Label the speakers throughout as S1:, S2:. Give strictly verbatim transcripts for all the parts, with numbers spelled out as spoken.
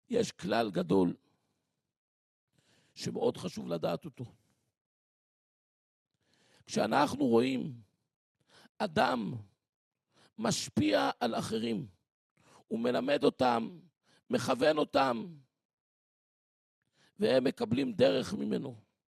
S1: יש כלל גדול שמאוד חשוב לדעת אותו. כשאנחנו רואים אדם משפיע על אחרים, הוא מלמד אותם, מכוון אותם, והם מקבלים דרך ממנו.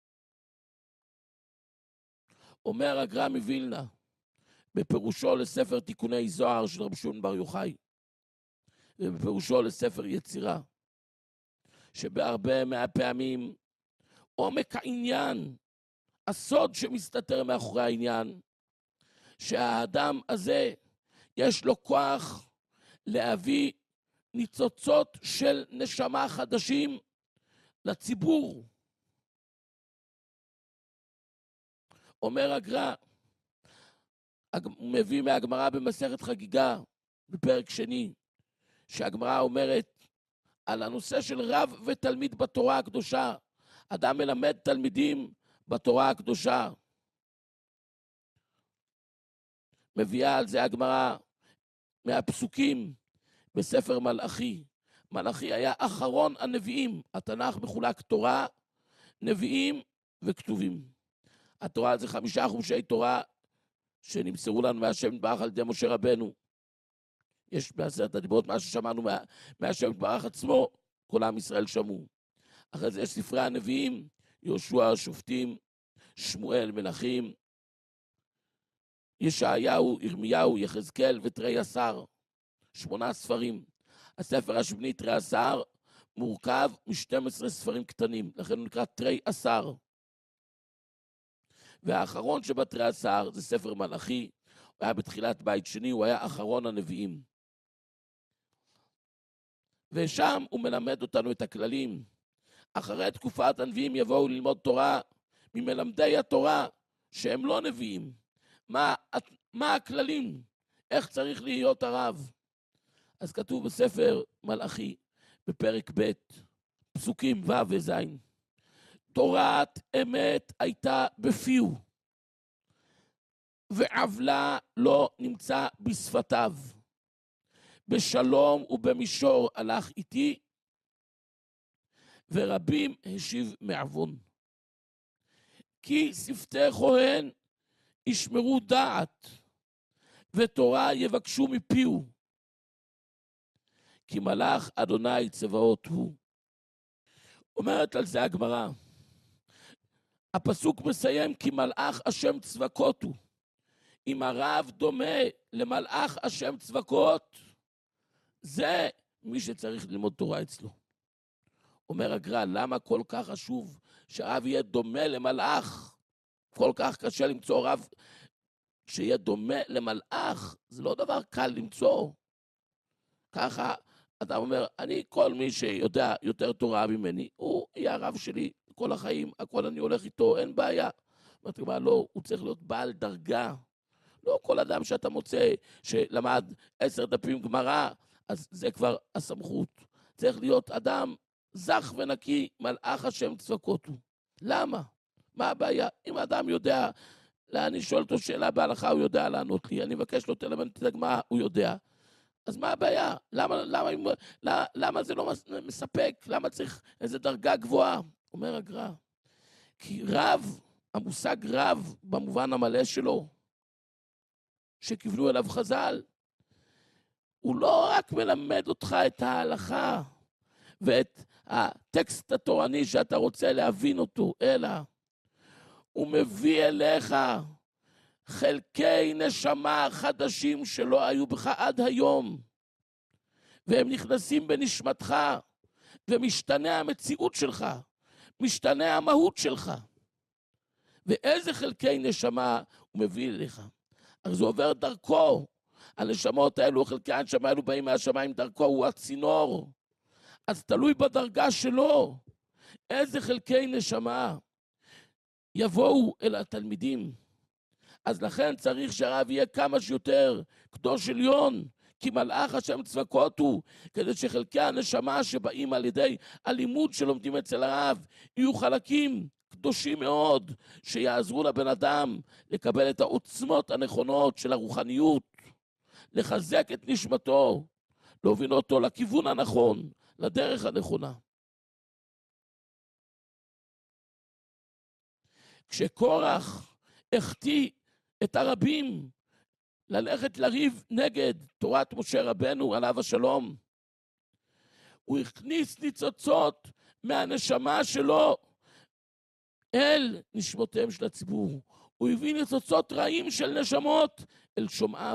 S1: אומר הגר"א מווילנה, בפירושו לספר תיקוני זוהר של רבי שמעון בר יוחאי, ובפירושו לספר יצירה, שבהרבה מהפעמים עומק העניין, הסוד שמסתתר מאחורי העניין, שהאדם הזה יש לו כוח להביא ניצוצות של נשמה חדשים לציבור. אומר הגר"א, הוא מביא מהגמרא במסכת חגיגה, בפרק שני, שהגמרא אומרת על הנושא של רב ותלמיד בתורה הקדושה. אדם מלמד תלמידים בתורה הקדושה. מביאה על זה הגמרא מהפסוקים בספר מלאכי. מלאכי היה אחרון הנביאים. התנ"ך מחולק תורה, נביאים וכתובים. התורה זה חמישה חומשי תורה שנמסרו לנו מהשם יתברך על ידי משה רבנו. יש בעשרת הדיברות מה ששמענו מה, מהשם יתברך עצמו, כל עם ישראל שמעו. אחרי זה יש ספרי הנביאים, יהושע, שופטים, שמואל, מלכים, ישעיהו, ירמיהו, יחזקאל ותרי עשר, שמונה ספרים. הספר השמיני, תרי עשר, מורכב מ-שנים עשר ספרים קטנים, לכן הוא נקרא תרי עשר. והאחרון שבתרי עשר זה ספר מלאכי, הוא היה בתחילת בית שני, הוא היה אחרון הנביאים. ושם הוא מלמד אותנו את הכללים. אחרי תקופת הנביאים יבואו ללמוד תורה ממלמדי התורה שהם לא נביאים. מה, מה הכללים? איך צריך להיות הרב? אז כתוב בספר מלאכי, בפרק ב', פסוקים ו' וז', תורת אמת הייתה בפיו, ועוולה לא נמצא בשפתיו. בשלום ובמישור הלך איתי, ורבים השיב מעוון. כי שפתי כהן ישמרו דעת, ותורה יבקשו מפיהו. כי מלאך אדוני צבאות הוא. אומרת על זה הגמרא, הפסוק מסיים, כי מלאך השם צבקות הוא. אם הרב דומה למלאך השם צבקות, זה מי שצריך ללמוד תורה אצלו. אומר הגר"א, למה כל כך חשוב שהרב יהיה דומה למלאך? כל כך קשה למצוא רב שיהיה דומה למלאך, זה לא דבר קל למצוא. ככה אתה אומר, אני כל מי שיודע יותר תורה ממני, הוא יהיה הרב שלי כל החיים, הכל אני הולך איתו, אין בעיה. אומרת הגמרא, לא, הוא צריך להיות בעל דרגה. לא כל אדם שאתה מוצא שלמד עשר דפים גמרא, אז זה כבר הסמכות. צריך להיות אדם זך ונקי, מלאך השם צבקות הוא. למה? מה הבעיה? אם האדם יודע, אני שואל אותו שאלה בהלכה, הוא יודע לענות לי, אני מבקש לו תלמד את הגמרא, הוא יודע. אז מה הבעיה? למה, למה, למה, למה זה לא מספק? למה צריך איזו דרגה גבוהה? אומר הגר"א, כי רב, המושג רב במובן המלא שלו, שכיוונו אליו חז"ל, הוא לא רק מלמד אותך את ההלכה ואת הטקסט התורני שאתה רוצה להבין אותו, אלא הוא מביא אליך חלקי נשמה חדשים שלא היו בך עד היום, והם נכנסים בנשמתך, ומשתנה המציאות שלך, משתנה המהות שלך. ואיזה חלקי נשמה הוא מביא אליך? אז הוא עובר דרכו. הנשמות האלו, חלקי הנשמה האלו באים מהשמיים, דרכו הוא הצינור. אז תלוי בדרגה שלו. איזה חלקי נשמה יבואו אל התלמידים. אז לכן צריך שהרב יהיה כמה שיותר קדוש עליון, כי מלאך השם צבקות הוא, כדי שחלקי הנשמה שבאים על ידי הלימוד שלומדים אצל הרב, יהיו חלקים קדושים מאוד, שיעזרו לבן אדם לקבל את העוצמות הנכונות של הרוחניות, לחזק את נשמתו, להוביל אותו לכיוון הנכון, לדרך הנכונה. כשקורח החטיא את הרבים ללכת לריב נגד תורת משה רבנו עליו השלום, הוא הכניס ניצוצות מהנשמה שלו אל נשמותיהם של הציבור. הוא הביא ניצוצות רעים של נשמות אל שומעיו.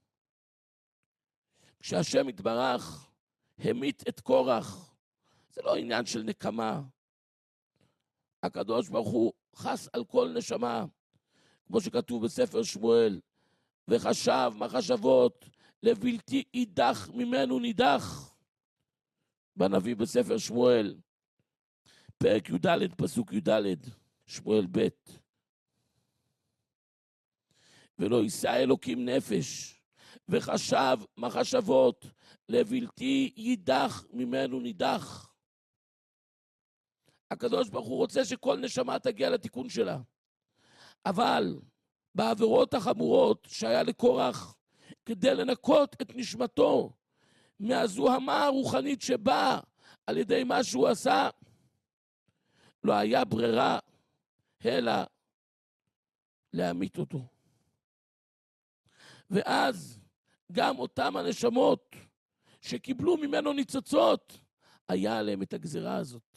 S1: כשהשם יתברך המית את קורח, זה לא עניין של נקמה. הקדוש ברוך הוא חס על כל נשמה, כמו שכתוב בספר שמואל, וחשב מחשבות לבלתי יידח ממנו נידח. בנביא בספר שמואל, פרק י"ד, פסוק י"ד, שמואל ב', ולא יישא אלוקים נפש, וחשב מחשבות לבלתי יידח ממנו נידח. הקדוש ברוך הוא רוצה שכל נשמה תגיע לתיקון שלה, אבל בעבירות החמורות שהיה לקורח, כדי לנקות את נשמתו מהזוהמה הרוחנית שבאה על ידי מה שהוא עשה, לא היה ברירה אלא להמית אותו. ואז גם אותם הנשמות שקיבלו ממנו ניצוצות, היה עליהם את הגזירה הזאת.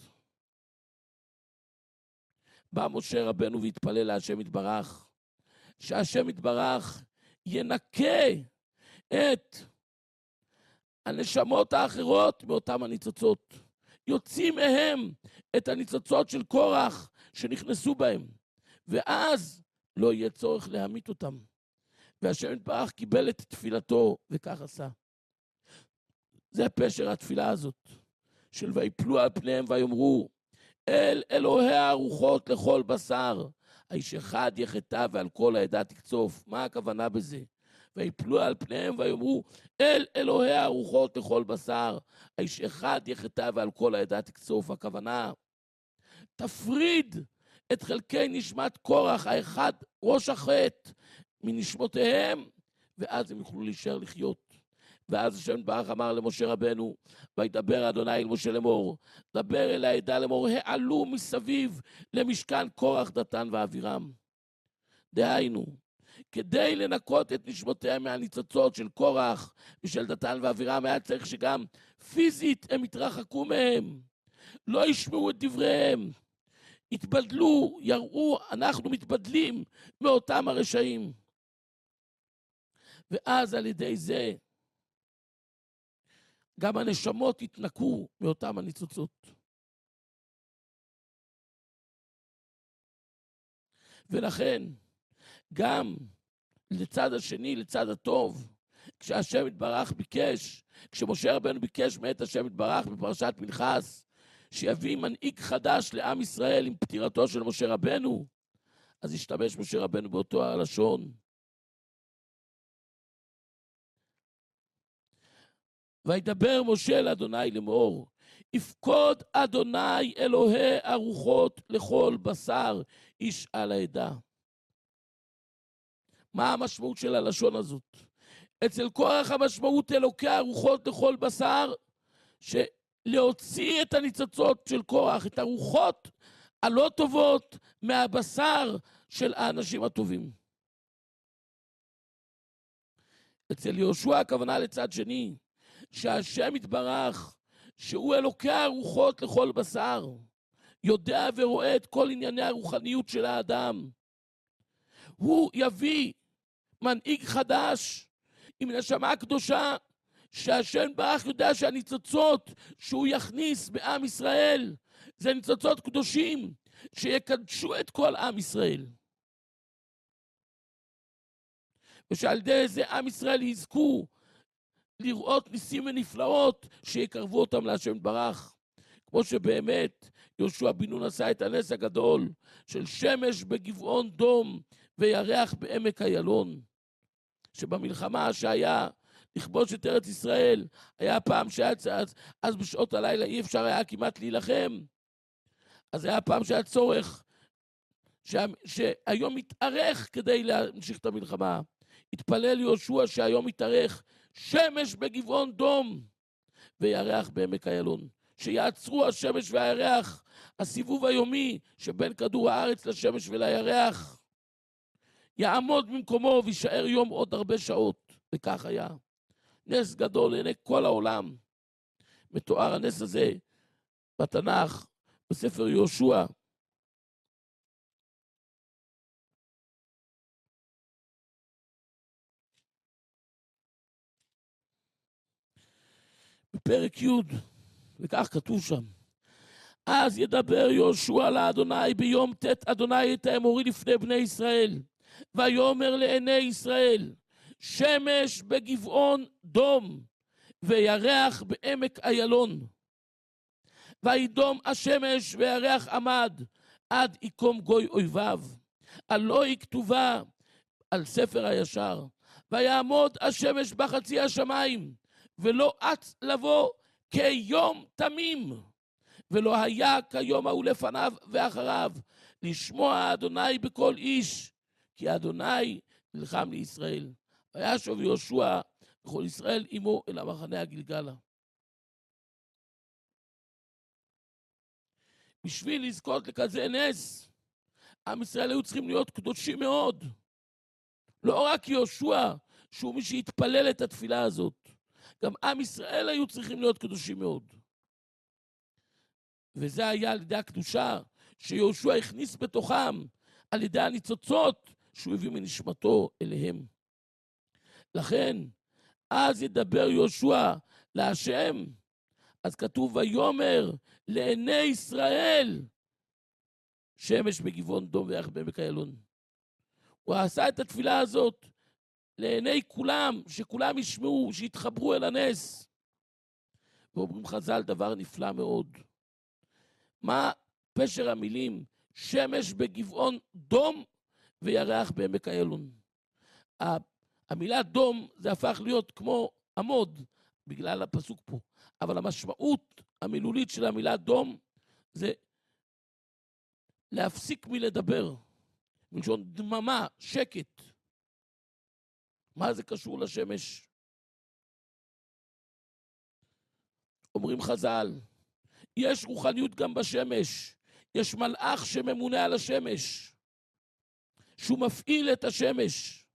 S1: בא משה רבנו והתפלל להשם יתברך, שהשם יתברך ינקה את הנשמות האחרות מאותם הניצוצות. יוציא מהם את הניצוצות של קורח שנכנסו בהם, ואז לא יהיה צורך להמית אותם. והשם יתברך קיבל את תפילתו, וכך עשה. זה פשר התפילה הזאת, של ויפלו על פניהם ויאמרו, אל אלוהי הרוחות לכל בשר, האיש אחד יחטא ועל כל העדה תקצוף. מה הכוונה בזה? ויפלו על פניהם ויאמרו, אל אלוהי הרוחות לכל בשר, האיש אחד יחטא ועל כל העדה תקצוף. הכוונה, תפריד את חלקי נשמת קורח האחד ראש החטא מנשמותיהם, ואז הם יוכלו להישאר לחיות. ואז השם יתברך אמר למשה רבנו, וידבר אדוני אל משה לאמור, דבר אל העדה לאמור, העלו מסביב למשכן קורח דתן ואבירם. דהיינו, כדי לנקות את נשמותיהם מהניצוצות של קורח ושל דתן ואבירם, היה צריך שגם פיזית הם יתרחקו מהם, לא ישמעו את דבריהם, יתבדלו, יראו, אנחנו מתבדלים מאותם הרשעים. ואז על ידי זה, גם הנשמות יתנקו מאותם הניצוצות. ולכן, גם לצד השני, לצד הטוב, כשהשם יתברך ביקש, כשמשה רבנו ביקש מאת השם יתברך בפרשת פנחס, שיביא מנהיג חדש לעם ישראל עם פטירתו של משה רבנו, אז השתמש משה רבנו באותו הלשון. וידבר משה אל אדוני לאמור, יפקוד אדוני אלוהי הרוחות לכל בשר איש על העדה. מה המשמעות של הלשון הזאת? אצל קורח המשמעות אלוקי הרוחות לכל בשר, שלהוציא את הניצוצות של קורח, את הרוחות הלא טובות מהבשר של האנשים הטובים. אצל יהושע הכוונה לצד שני, שהשם יתברך, שהוא אלוקי הרוחות לכל בשר, יודע ורואה את כל ענייני הרוחניות של האדם. הוא יביא מנהיג חדש עם נשמה קדושה, שהשם יתברך יודע שהניצוצות שהוא יכניס בעם ישראל, זה ניצוצות קדושים, שיקדשו את כל עם ישראל. ושעל ידי זה עם ישראל יזכו לראות ניסים ונפלאות שיקרבו אותם להשם יתברך. כמו שבאמת יהושע בן נון עשה את הנס הגדול של שמש בגבעון דום וירח בעמק איילון. שבמלחמה שהיה לכבוש את ארץ ישראל, היה פעם שהיה, אז, אז בשעות הלילה אי אפשר היה כמעט להילחם. אז היה פעם שהיה צורך שה, שהיום מתארך כדי להמשיך את המלחמה. התפלל יהושע שהיום מתארך שמש בגבעון דום, וירח בעמק איילון. שיעצרו השמש והירח, הסיבוב היומי שבין כדור הארץ לשמש ולירח, יעמוד במקומו וישאר יום עוד הרבה שעות. וכך היה. נס גדול לעיני כל העולם. מתואר הנס הזה בתנ"ך, בספר יהושע. בפרק י', וכך כתוב שם. אז ידבר יהושע לאדוני ביום ט' אדוני את האמורי לפני בני ישראל. ויאמר לעיני ישראל, שמש בגבעון דום, וירח בעמק איילון. וידום השמש וירח עמד, עד יקום גוי אויביו. הלא היא כתובה על ספר הישר. ויעמוד השמש בחצי השמיים, ולא אץ לבוא כיום תמים. ולא היה כיום ההוא לפניו ואחריו, לשמוע אדוני בכל איש, כי אדוני נלחם לישראל. וישוב יהושע וכל ישראל עמו אל המחנה הגלגלה. בשביל לזכות לכזה נס, עם ישראל היו צריכים להיות קדושים מאוד. לא רק יהושע, שהוא מי שהתפלל את התפילה הזאת. גם עם ישראל היו צריכים להיות קדושים מאוד. וזה היה על ידי הקדושה שיהושע הכניס בתוכם, על ידי הניצוצות שהוא הביא מנשמתו אליהם. לכן, אז ידבר יהושע להשם, אז כתוב ויאמר לעיני ישראל, שמש בגבעון דום וירח בעמק איילון. הוא עשה את התפילה הזאת לעיני כולם, שכולם ישמעו, שיתחברו אל הנס. ואומרים חז"ל דבר נפלא מאוד. מה פשר המילים שמש בגבעון דום וירח בעמק איילון? המילה דום זה הפך להיות כמו עמוד בגלל הפסוק פה, אבל המשמעות המילולית של המילה דום זה להפסיק מלדבר, מלשון דממה, שקט. מה זה קשור לשמש? אומרים חז"ל, יש רוחניות גם בשמש, יש מלאך שממונה על השמש, שהוא מפעיל את השמש,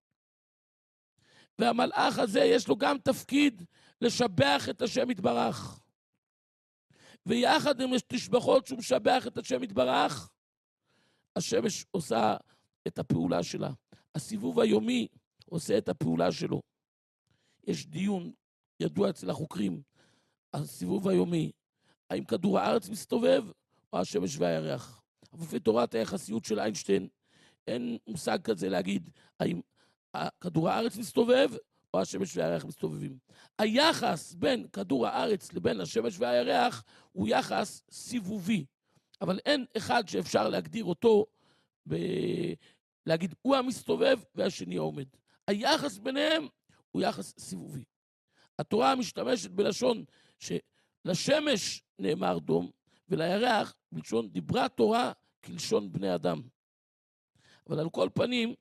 S1: והמלאך הזה יש לו גם תפקיד לשבח את השם יתברך, ויחד עם תשבחות שהוא משבח את השם יתברך, השמש עושה את הפעולה שלה, הסיבוב היומי עושה את הפעולה שלו. יש דיון ידוע אצל החוקרים, הסיבוב היומי, האם כדור הארץ מסתובב או השמש והירח. אבל לפי תורת היחסיות של איינשטיין, אין מושג כזה להגיד האם כדור הארץ מסתובב או השמש והירח מסתובבים. היחס בין כדור הארץ לבין השמש והירח הוא יחס סיבובי, אבל אין אחד שאפשר להגדיר אותו, ב... להגיד הוא המסתובב והשני העומד. היחס ביניהם הוא יחס סיבובי. התורה משתמשת בלשון שלשמש נאמר דום, ולירח בלשון דיברה תורה כלשון בני אדם. אבל על כל פנים,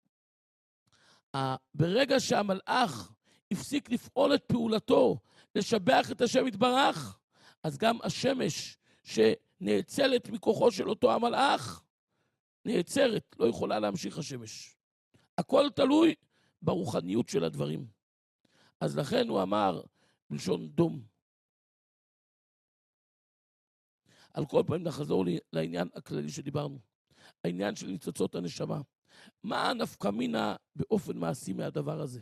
S1: ברגע שהמלאך הפסיק לפעול את פעולתו, לשבח את השם יתברך, אז גם השמש שנאצלת מכוחו של אותו המלאך, נעצרת, לא יכולה להמשיך השמש. הכל תלוי ברוחניות של הדברים. אז לכן הוא אמר בלשון דום. על כל פעמים נחזור לעניין הכללי שדיברנו. העניין של ניצוצות הנשמה. מה הנפקא מינה באופן מעשי מהדבר הזה?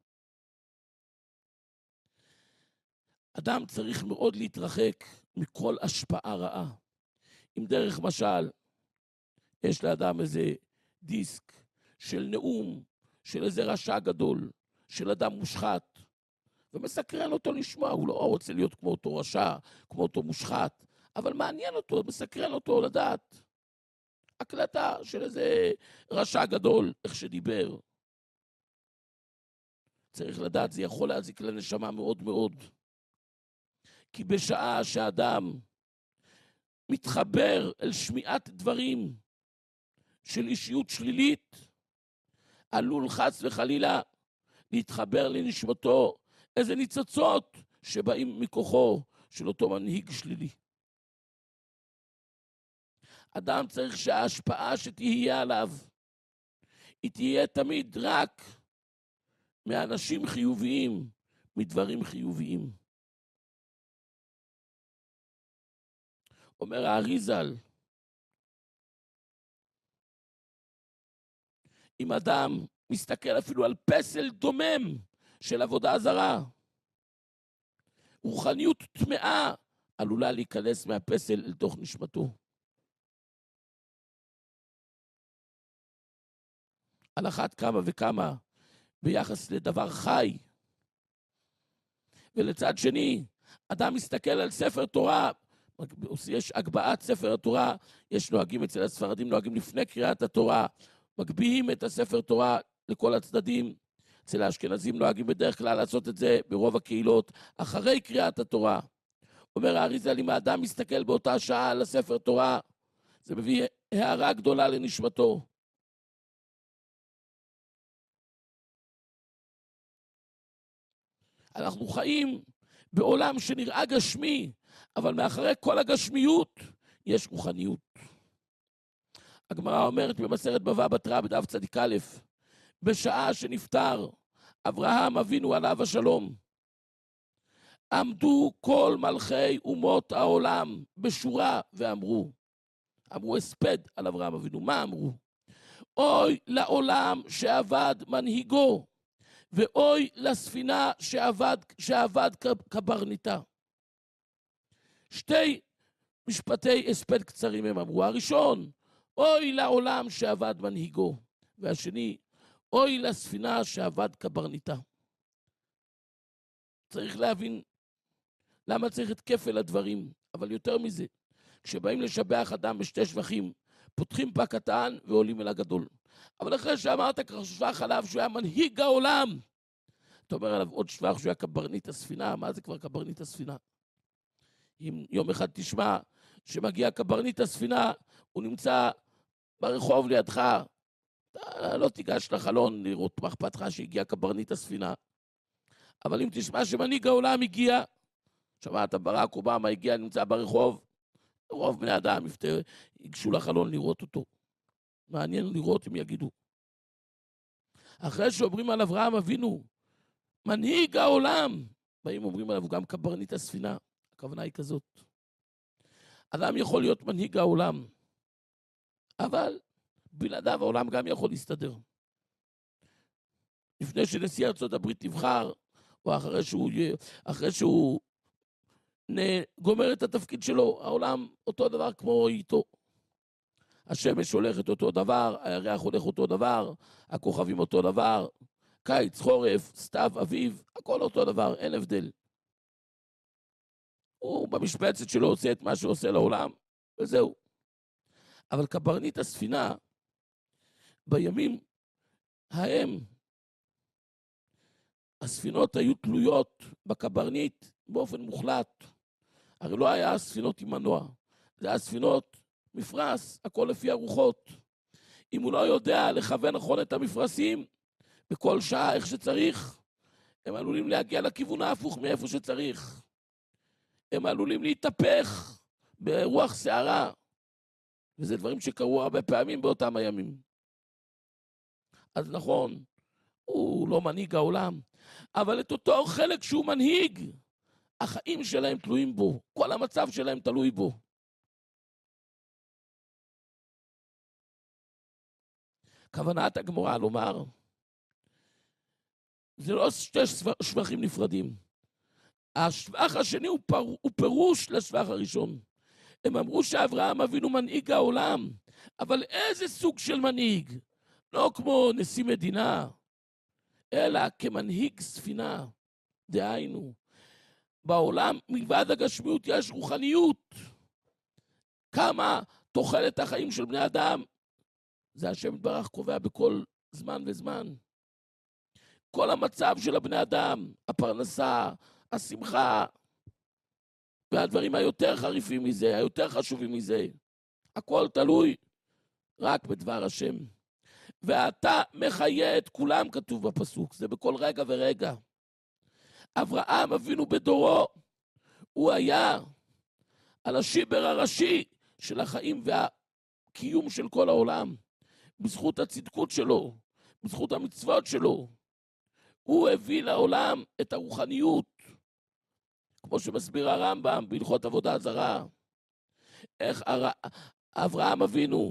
S1: אדם צריך מאוד להתרחק מכל השפעה רעה. אם דרך משל, יש לאדם איזה דיסק של נאום, של איזה רשע גדול, של אדם מושחת, ומסקרן אותו לשמוע, הוא לא רוצה להיות כמו אותו רשע, כמו אותו מושחת, אבל מעניין אותו, מסקרן אותו לדעת. הקלטה של איזה רשע גדול, איך שדיבר. צריך לדעת, זה יכול להזיק לנשמה מאוד מאוד. כי בשעה שאדם מתחבר אל שמיעת דברים של אישיות שלילית, עלול חס וחלילה להתחבר לנשמתו איזה ניצוצות שבאים מכוחו של אותו מנהיג שלילי. אדם צריך שההשפעה שתהיה עליו, היא תהיה תמיד רק מאנשים חיוביים, מדברים חיוביים. אומר האריזל, אם אדם מסתכל אפילו על פסל דומם של עבודה זרה, רוחניות טמאה עלולה להיכנס מהפסל אל תוך נשמתו. על אחת כמה וכמה ביחס לדבר חי. ולצד שני, אדם מסתכל על ספר תורה, יש הגבהת ספר התורה, יש נוהגים אצל הספרדים, נוהגים לפני קריאת התורה, מגביהים את הספר תורה לכל הצדדים. אצל האשכנזים נוהגים בדרך כלל לעשות את זה ברוב הקהילות, אחרי קריאת התורה. אומר האריזל, אם האדם מסתכל באותה שעה על הספר תורה, זה מביא הערה גדולה לנשמתו. אנחנו חיים בעולם שנראה גשמי, אבל מאחורי כל הגשמיות יש רוחניות. הגמרא אומרת במסכת בבא בתרא בדף צדיק א', בשעה שנפטר אברהם אבינו עליו השלום, עמדו כל מלכי אומות העולם בשורה ואמרו, אמרו הספד על אברהם אבינו, מה אמרו? אוי לעולם שעבד מנהיגו, ואוי לספינה שעבד, שעבד קברניטה. שתי משפטי הספד קצרים הם אמרו. הראשון, אוי לעולם שעבד מנהיגו, והשני, אוי לספינה שעבד קברניטה. צריך להבין למה צריך את כפל הדברים, אבל יותר מזה, כשבאים לשבח אדם בשתי שבחים, פותחים פה קטן ועולים אל הגדול. אבל אחרי שאמרת כבר שבח עליו שהוא היה מנהיג העולם, אתה אומר עליו עוד שבח שהוא היה קברניט הספינה. מה זה כבר קברניט הספינה? אם יום אחד תשמע שמגיע קברניט הספינה, הוא נמצא ברחוב לידך, אתה לא תיגש לחלון לראות מה אכפת לך שהגיע קברניט הספינה. אבל אם תשמע שמנהיג העולם הגיע, שמעת ברק אובמה הגיע, נמצא ברחוב, רוב בני אדם ייגשו לחלון לראות אותו. מעניין לראות אם יגידו. אחרי שאומרים על אברהם אבינו, מנהיג העולם, באים אומרים עליו גם קברניט הספינה. הכוונה היא כזאת. אדם יכול להיות מנהיג העולם, אבל בלעדיו העולם גם יכול להסתדר. לפני שנשיא ארצות הברית תבחר, או אחרי שהוא, אחרי שהוא גומר את התפקיד שלו, העולם אותו דבר כמו איתו. השמש הולכת אותו דבר, הירח הולך אותו דבר, הכוכבים אותו דבר, קיץ, חורף, סתיו, אביב, הכל אותו דבר, אין הבדל. הוא במשבצת שלו עושה את מה שהוא עושה לעולם, וזהו. אבל קברניט הספינה, בימים ההם, הספינות היו תלויות בקברניט באופן מוחלט. הרי לא היה ספינות עם מנוע, זה היה ספינות מפרס, הכל לפי הרוחות. אם הוא לא יודע לכוון נכון את המפרסים, בכל שעה איך שצריך, הם עלולים להגיע לכיוון ההפוך מאיפה שצריך. הם עלולים להתהפך ברוח שערה. וזה דברים שקרו הרבה פעמים באותם הימים. אז נכון, הוא לא מנהיג העולם, אבל את אותו חלק שהוא מנהיג, החיים שלהם תלויים בו, כל המצב שלהם תלוי בו. כוונת הגמרא לומר, זה לא שתי שבחים נפרדים. השבח השני הוא, פר, הוא פירוש לשבח הראשון. הם אמרו שאברהם אבינו מנהיג העולם, אבל איזה סוג של מנהיג? לא כמו נשיא מדינה, אלא כמנהיג ספינה. דהיינו, בעולם מלבד הגשמיות יש רוחניות. כמה תוחלת החיים של בני אדם, זה השם יתברך קובע בכל זמן וזמן. כל המצב של הבני אדם, הפרנסה, השמחה, והדברים היותר חריפים מזה, היותר חשובים מזה, הכל תלוי רק בדבר השם. ואתה מחיה את כולם, כתוב בפסוק, זה בכל רגע ורגע. אברהם אבינו בדורו, הוא היה על השיבר הראשי של החיים והקיום של כל העולם, בזכות הצדקות שלו, בזכות המצוות שלו. הוא הביא לעולם את הרוחניות, כמו שמסביר הרמב"ם בהלכות עבודה זרה, איך הר... אברהם אבינו,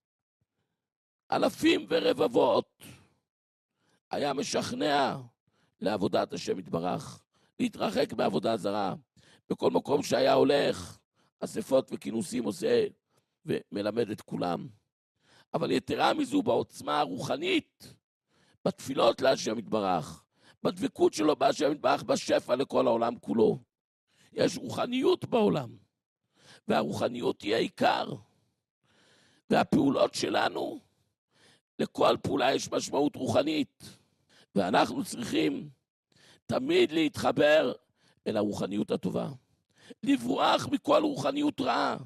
S1: אלפים ורבבות, היה משכנע לעבודת השם יתברך, להתרחק בעבודה זרה. בכל מקום שהיה הולך, אספות וכינוסים עושה ומלמד את כולם. אבל יתרה מזו, בעוצמה הרוחנית, בתפילות להשם יתברך, בדבקות שלו בהשם יתברך, בשפע לכל העולם כולו. יש רוחניות בעולם, והרוחניות היא העיקר. והפעולות שלנו, לכל פעולה יש משמעות רוחנית, ואנחנו צריכים תמיד להתחבר אל הרוחניות הטובה, לברוח מכל רוחניות רעה.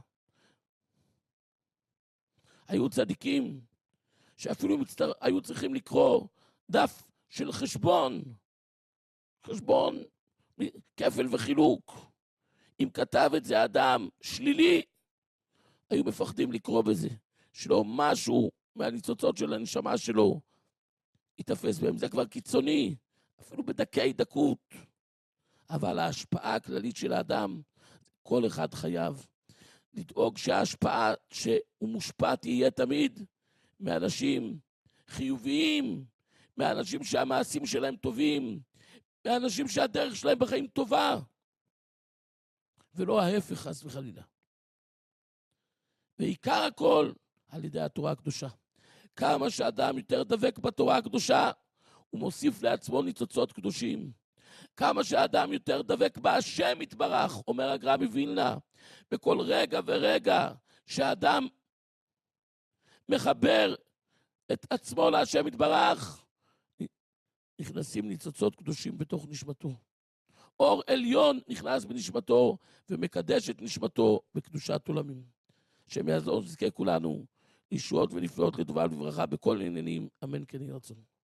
S1: היו צדיקים שאפילו מצטר... היו צריכים לקרוא דף של חשבון, חשבון כפל וחילוק. אם כתב את זה אדם שלילי, היו מפחדים לקרוא בזה, שלא משהו מהניצוצות של הנשמה שלו יתפס בהם. זה כבר קיצוני, אפילו בדקי דקות. אבל ההשפעה הכללית של האדם, כל אחד חייב לדאוג שההשפעה שהוא מושפע תהיה תמיד מאנשים חיוביים, מאנשים שהמעשים שלהם טובים, מאנשים שהדרך שלהם בחיים טובה, ולא ההפך חס וחלילה. ועיקר הכל על ידי התורה הקדושה. כמה שאדם יותר דבק בתורה הקדושה, הוא מוסיף לעצמו ניצוצות קדושים. כמה שאדם יותר דבק בהשם יתברך, אומר הגר"א מווילנה, בכל רגע ורגע שאדם מחבר את עצמו להשם יתברך, נכנסים ניצוצות קדושים בתוך נשמתו. אור עליון נכנס בנשמתו ומקדש את נשמתו בקדושת עולמים. השם יעזור, נזכה כולנו לישועות ונפלאות לטובה ולברכה בכל העניינים, אמן כן יהי רצון.